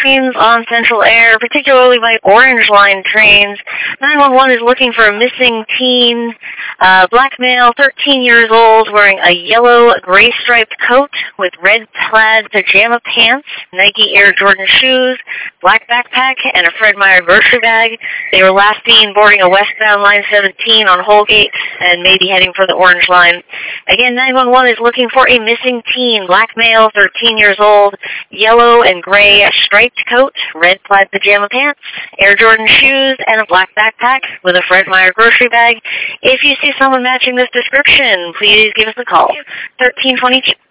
trains on Central Air, particularly by Orange Line trains. 911 is looking for a missing teen, black male, 13 years old, wearing a yellow, gray-striped coat with red plaid pajama pants, Nike Air Jordan shoes, black backpack, and a Fred Meyer grocery bag. They were last seen boarding a westbound Line 17 on Holgate and may be heading for the Orange Line. Again, 911 is looking for a missing teen, black male, 13 years old, yellow and gray striped coat, red plaid pajama pants, Air Jordan shoes, and a black backpack with a Fred Meyer grocery bag. If you see someone matching this description, please give us a call. 1322.